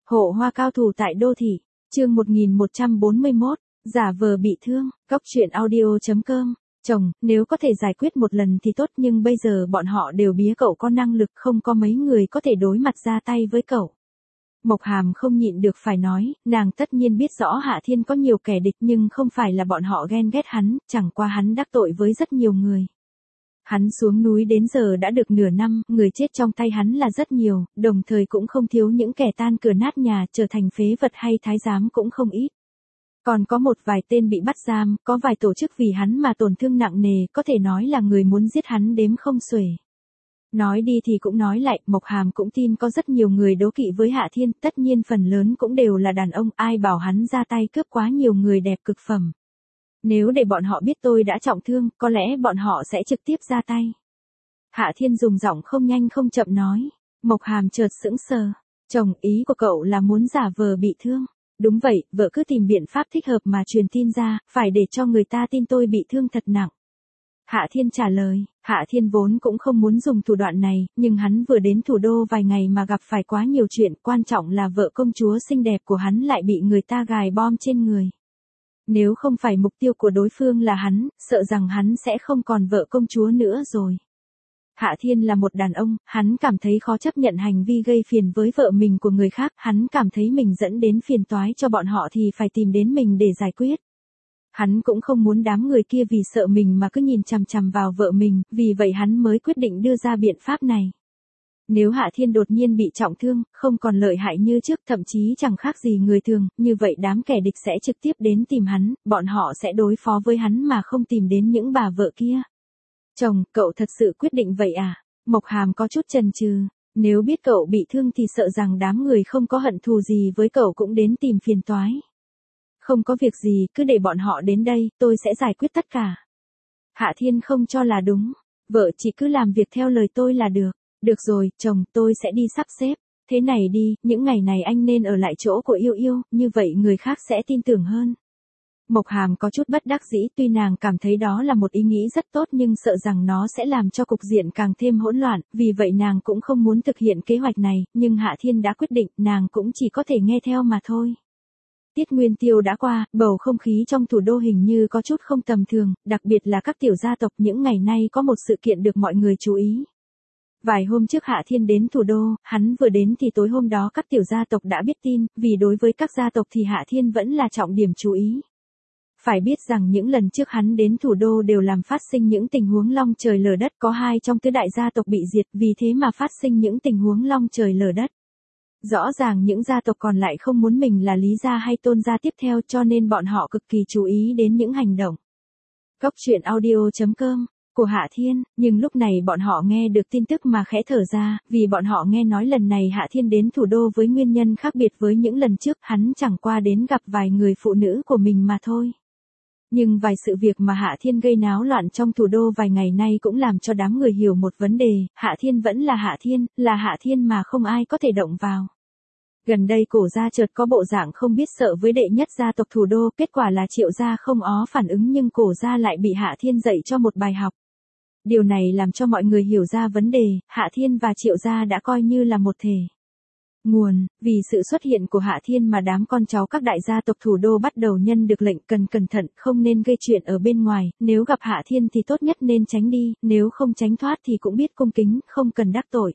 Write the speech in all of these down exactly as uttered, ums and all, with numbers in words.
Hộ hoa cao thủ tại đô thị, chương một nghìn một trăm bốn mươi mốt, giả vờ bị thương, Cóc truyện audio chấm com. Chồng, nếu có thể giải quyết một lần thì tốt nhưng bây giờ bọn họ đều bía cậu có năng lực, không có mấy người có thể đối mặt ra tay với cậu. Mộc Hàm không nhịn được phải nói, nàng tất nhiên biết rõ Hạ Thiên có nhiều kẻ địch nhưng không phải là bọn họ ghen ghét hắn, chẳng qua hắn đắc tội với rất nhiều người. Hắn xuống núi đến giờ đã được nửa năm, người chết trong tay hắn là rất nhiều, đồng thời cũng không thiếu những kẻ tan cửa nát nhà, trở thành phế vật hay thái giám cũng không ít. Còn có một vài tên bị bắt giam, có vài tổ chức vì hắn mà tổn thương nặng nề, có thể nói là người muốn giết hắn đếm không xuể. Nói đi thì cũng nói lại, Mộc Hàm cũng tin có rất nhiều người đố kỵ với Hạ Thiên, tất nhiên phần lớn cũng đều là đàn ông, ai bảo hắn ra tay cướp quá nhiều người đẹp cực phẩm. Nếu để bọn họ biết tôi đã trọng thương, có lẽ bọn họ sẽ trực tiếp ra tay. Hạ Thiên dùng giọng không nhanh không chậm nói. Mộc Hàm chợt sững sờ. Chồng, ý của cậu là muốn giả vờ bị thương. Đúng vậy, vợ cứ tìm biện pháp thích hợp mà truyền tin ra, phải để cho người ta tin tôi bị thương thật nặng. Hạ Thiên trả lời. Hạ Thiên vốn cũng không muốn dùng thủ đoạn này, nhưng hắn vừa đến thủ đô vài ngày mà gặp phải quá nhiều chuyện, quan trọng là vợ công chúa xinh đẹp của hắn lại bị người ta gài bom trên người. Nếu không phải mục tiêu của đối phương là hắn, sợ rằng hắn sẽ không còn vợ công chúa nữa rồi. Hạ Thiên là một đàn ông, hắn cảm thấy khó chấp nhận hành vi gây phiền với vợ mình của người khác, hắn cảm thấy mình dẫn đến phiền toái cho bọn họ thì phải tìm đến mình để giải quyết. Hắn cũng không muốn đám người kia vì sợ mình mà cứ nhìn chằm chằm vào vợ mình, vì vậy hắn mới quyết định đưa ra biện pháp này. Nếu Hạ Thiên đột nhiên bị trọng thương, không còn lợi hại như trước, thậm chí chẳng khác gì người thường, như vậy đám kẻ địch sẽ trực tiếp đến tìm hắn, bọn họ sẽ đối phó với hắn mà không tìm đến những bà vợ kia. Chồng, cậu thật sự quyết định vậy à? Mộc Hàm có chút chần chừ, nếu biết cậu bị thương thì sợ rằng đám người không có hận thù gì với cậu cũng đến tìm phiền toái. Không có việc gì, cứ để bọn họ đến đây, tôi sẽ giải quyết tất cả. Hạ Thiên không cho là đúng, vợ chỉ cứ làm việc theo lời tôi là được. Được rồi, chồng, tôi sẽ đi sắp xếp. Thế này đi, những ngày này anh nên ở lại chỗ của Yêu Yêu, như vậy người khác sẽ tin tưởng hơn. Mộc Hàm có chút bất đắc dĩ, tuy nàng cảm thấy đó là một ý nghĩ rất tốt nhưng sợ rằng nó sẽ làm cho cục diện càng thêm hỗn loạn, vì vậy nàng cũng không muốn thực hiện kế hoạch này, nhưng Hạ Thiên đã quyết định, nàng cũng chỉ có thể nghe theo mà thôi. Tiết Nguyên Tiêu đã qua, bầu không khí trong thủ đô hình như có chút không tầm thường, đặc biệt là các tiểu gia tộc, những ngày nay có một sự kiện được mọi người chú ý. Vài hôm trước Hạ Thiên đến thủ đô, hắn vừa đến thì tối hôm đó các tiểu gia tộc đã biết tin, vì đối với các gia tộc thì Hạ Thiên vẫn là trọng điểm chú ý. Phải biết rằng những lần trước hắn đến thủ đô đều làm phát sinh những tình huống long trời lở đất, có hai trong tứ đại gia tộc bị diệt, vì thế mà phát sinh những tình huống long trời lở đất. Rõ ràng những gia tộc còn lại không muốn mình là Lý gia hay Tôn gia tiếp theo, cho nên bọn họ cực kỳ chú ý đến những hành động. Cóc truyện audio chấm com của Hạ Thiên, nhưng lúc này bọn họ nghe được tin tức mà khẽ thở ra, vì bọn họ nghe nói lần này Hạ Thiên đến thủ đô với nguyên nhân khác biệt với những lần trước, hắn chẳng qua đến gặp vài người phụ nữ của mình mà thôi. Nhưng vài sự việc mà Hạ Thiên gây náo loạn trong thủ đô vài ngày nay cũng làm cho đám người hiểu một vấn đề, Hạ Thiên vẫn là Hạ Thiên, là Hạ Thiên mà không ai có thể động vào. Gần đây Cổ gia chợt có bộ dạng không biết sợ với đệ nhất gia tộc thủ đô, kết quả là Triệu gia không ó phản ứng nhưng Cổ gia lại bị Hạ Thiên dạy cho một bài học. Điều này làm cho mọi người hiểu ra vấn đề, Hạ Thiên và Triệu gia đã coi như là một thể. Nguồn, vì sự xuất hiện của Hạ Thiên mà đám con cháu các đại gia tộc thủ đô bắt đầu nhân được lệnh cần cẩn thận, không nên gây chuyện ở bên ngoài, nếu gặp Hạ Thiên thì tốt nhất nên tránh đi, nếu không tránh thoát thì cũng biết cung kính, không cần đắc tội.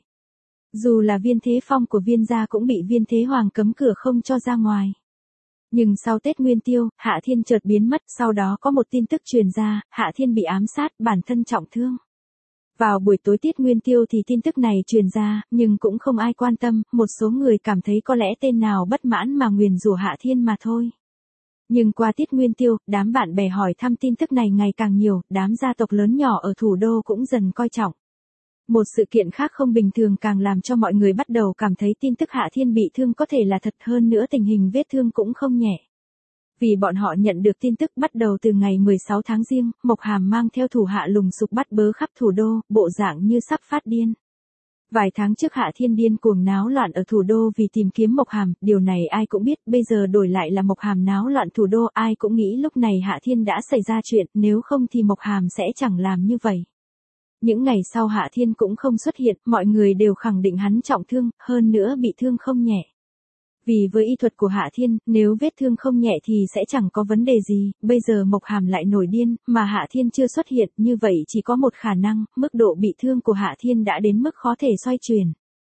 Dù là Viên Thế Phong của Viên gia cũng bị Viên Thế Hoàng cấm cửa không cho ra ngoài. Nhưng sau Tết Nguyên Tiêu, Hạ Thiên chợt biến mất, sau đó có một tin tức truyền ra, Hạ Thiên bị ám sát, bản thân trọng thương. Vào buổi tối Tiết Nguyên Tiêu thì tin tức này truyền ra, nhưng cũng không ai quan tâm, một số người cảm thấy có lẽ tên nào bất mãn mà nguyền rủa Hạ Thiên mà thôi. Nhưng qua Tiết Nguyên Tiêu, đám bạn bè hỏi thăm tin tức này ngày càng nhiều, đám gia tộc lớn nhỏ ở thủ đô cũng dần coi trọng. Một sự kiện khác không bình thường càng làm cho mọi người bắt đầu cảm thấy tin tức Hạ Thiên bị thương có thể là thật, hơn nữa tình hình vết thương cũng không nhẹ. Vì bọn họ nhận được tin tức bắt đầu từ ngày mười sáu tháng Giêng, Mộc Hàm mang theo thủ hạ lùng sục bắt bớ khắp thủ đô, bộ dạng như sắp phát điên. Vài tháng trước Hạ Thiên điên cuồng náo loạn ở thủ đô vì tìm kiếm Mộc Hàm, điều này ai cũng biết, bây giờ đổi lại là Mộc Hàm náo loạn thủ đô, ai cũng nghĩ lúc này Hạ Thiên đã xảy ra chuyện, nếu không thì Mộc Hàm sẽ chẳng làm như vậy. Những ngày sau Hạ Thiên cũng không xuất hiện, mọi người đều khẳng định hắn trọng thương, hơn nữa bị thương không nhẹ. Vì với y thuật của Hạ Thiên, nếu vết thương không nhẹ thì sẽ chẳng có vấn đề gì, bây giờ Mộc Hàm lại nổi điên, mà Hạ Thiên chưa xuất hiện, như vậy chỉ có một khả năng, mức độ bị thương của Hạ Thiên đã đến mức khó thể xoay chuyển.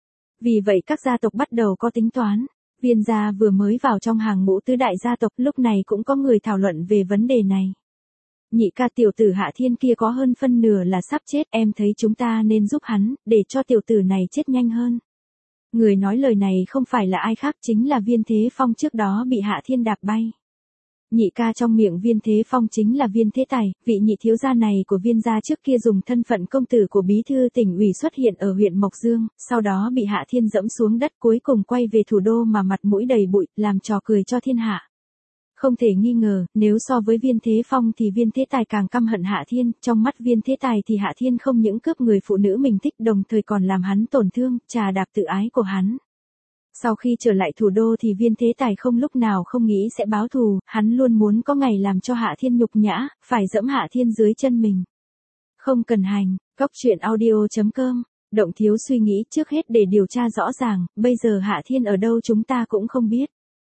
Vì vậy các gia tộc bắt đầu có tính toán. Viên gia vừa mới vào trong hàng ngũ tứ đại gia tộc, lúc này cũng có người thảo luận về vấn đề này. Nhị ca tiểu tử Hạ Thiên kia có hơn phân nửa là sắp chết, em thấy chúng ta nên giúp hắn, để cho tiểu tử này chết nhanh hơn. Người nói lời này không phải là ai khác, chính là Viên Thế Phong trước đó bị Hạ Thiên đạp bay. Nhị ca trong miệng Viên Thế Phong chính là Viên Thế Tài, vị nhị thiếu gia này của Viên gia trước kia dùng thân phận công tử của bí thư tỉnh ủy xuất hiện ở huyện Mộc Dương, sau đó bị Hạ Thiên dẫm xuống đất, cuối cùng quay về thủ đô mà mặt mũi đầy bụi, làm trò cười cho thiên hạ. Không thể nghi ngờ, nếu so với Viên Thế Phong thì Viên Thế Tài càng căm hận Hạ Thiên, trong mắt Viên Thế Tài thì Hạ Thiên không những cướp người phụ nữ mình thích, đồng thời còn làm hắn tổn thương, trà đạp tự ái của hắn. Sau khi trở lại thủ đô thì Viên Thế Tài không lúc nào không nghĩ sẽ báo thù, hắn luôn muốn có ngày làm cho Hạ Thiên nhục nhã, phải dẫm Hạ Thiên dưới chân mình. Không cần hành, góc truyện audio chấm com, Động Thiếu suy nghĩ trước hết để điều tra rõ ràng, bây giờ Hạ Thiên ở đâu chúng ta cũng không biết.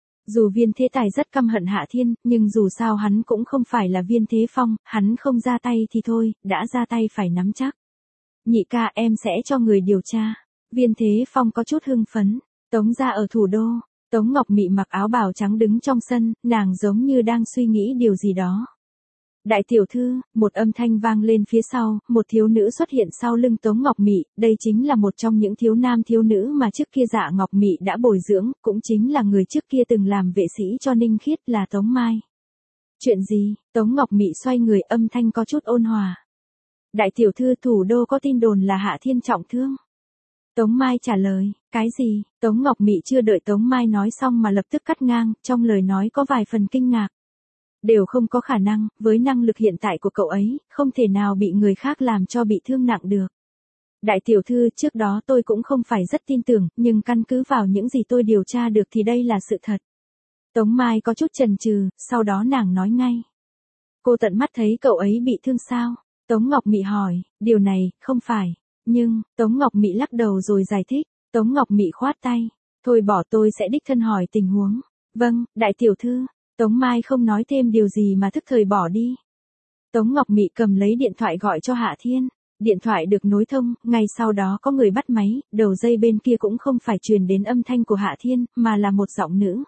Dù Viên Thế Tài rất căm hận Hạ Thiên, nhưng dù sao hắn cũng không phải là Viên Thế Phong, hắn không ra tay thì thôi, đã ra tay phải nắm chắc. Nhị ca, em sẽ cho người điều tra. Viên Thế Phong có chút hưng phấn. Tống gia ở thủ đô, Tống Ngọc Mị mặc áo bào trắng đứng trong sân, nàng giống như đang suy nghĩ điều gì đó. Đại tiểu thư, một âm thanh vang lên phía sau, một thiếu nữ xuất hiện sau lưng Tống Ngọc Mị, đây chính là một trong những thiếu nam thiếu nữ mà trước kia Dạ Ngọc Mị đã bồi dưỡng, cũng chính là người trước kia từng làm vệ sĩ cho Ninh Khiết, là Tống Mai. Chuyện gì? Tống Ngọc Mị xoay người, âm thanh có chút ôn hòa. Đại tiểu thư, thủ đô có tin đồn là Hạ Thiên trọng thương. Tống Mai trả lời, cái gì? Tống Ngọc Mị chưa đợi Tống Mai nói xong mà lập tức cắt ngang, trong lời nói có vài phần kinh ngạc. Đều không có khả năng, với năng lực hiện tại của cậu ấy, không thể nào bị người khác làm cho bị thương nặng được. Đại tiểu thư, trước đó tôi cũng không phải rất tin tưởng, nhưng căn cứ vào những gì tôi điều tra được thì đây là sự thật. Tống Mai có chút chần chừ, sau đó nàng nói ngay. Cô tận mắt thấy cậu ấy bị thương sao? Tống Ngọc Mị hỏi, điều này, không phải. Nhưng, Tống Ngọc Mị lắc đầu rồi giải thích. Tống Ngọc Mị khoát tay. Thôi bỏ, tôi sẽ đích thân hỏi tình huống. Vâng, đại tiểu thư. Tống Mai không nói thêm điều gì mà thức thời bỏ đi. Tống Ngọc Mị cầm lấy điện thoại gọi cho Hạ Thiên. Điện thoại được nối thông, ngay sau đó có người bắt máy, đầu dây bên kia cũng không phải truyền đến âm thanh của Hạ Thiên, mà là một giọng nữ.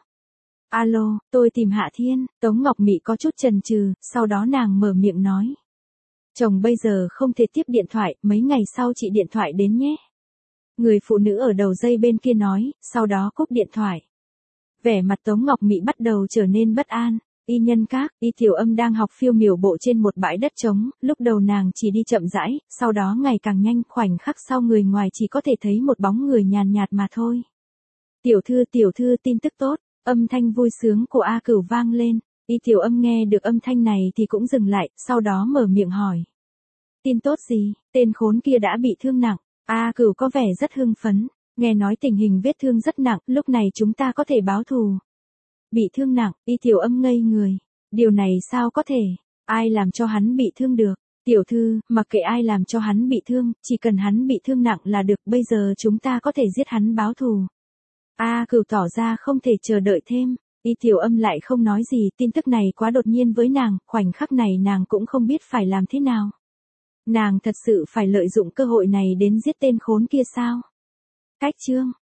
Alo, tôi tìm Hạ Thiên. Tống Ngọc Mị có chút chần chừ, sau đó nàng mở miệng nói. Chồng bây giờ không thể tiếp điện thoại, mấy ngày sau chị điện thoại đến nhé. Người phụ nữ ở đầu dây bên kia nói, sau đó cúp điện thoại. Vẻ mặt Tống Ngọc Mị bắt đầu trở nên bất an. Y Nhân Các, Y Tiểu Âm đang học phiêu miểu bộ trên một bãi đất trống, lúc đầu nàng chỉ đi chậm rãi, sau đó ngày càng nhanh, khoảnh khắc sau người ngoài chỉ có thể thấy một bóng người nhàn nhạt mà thôi. Tiểu thư, tiểu thư, tin tức tốt, âm thanh vui sướng của A Cửu vang lên. Y Tiểu Âm nghe được âm thanh này thì cũng dừng lại, sau đó mở miệng hỏi. Tin tốt gì? Tên khốn kia đã bị thương nặng. A Cửu có vẻ rất hưng phấn, nghe nói tình hình vết thương rất nặng, lúc này chúng ta có thể báo thù. Bị thương nặng, Y Tiểu Âm ngây người. Điều này sao có thể? Ai làm cho hắn bị thương được? Tiểu thư, mặc kệ ai làm cho hắn bị thương, chỉ cần hắn bị thương nặng là được, bây giờ chúng ta có thể giết hắn báo thù. A Cửu tỏ ra không thể chờ đợi thêm. Y Tiểu Âm lại không nói gì, tin tức này quá đột nhiên với nàng, khoảnh khắc này nàng cũng không biết phải làm thế nào. Nàng thật sự phải lợi dụng cơ hội này đến giết tên khốn kia sao? Cách chương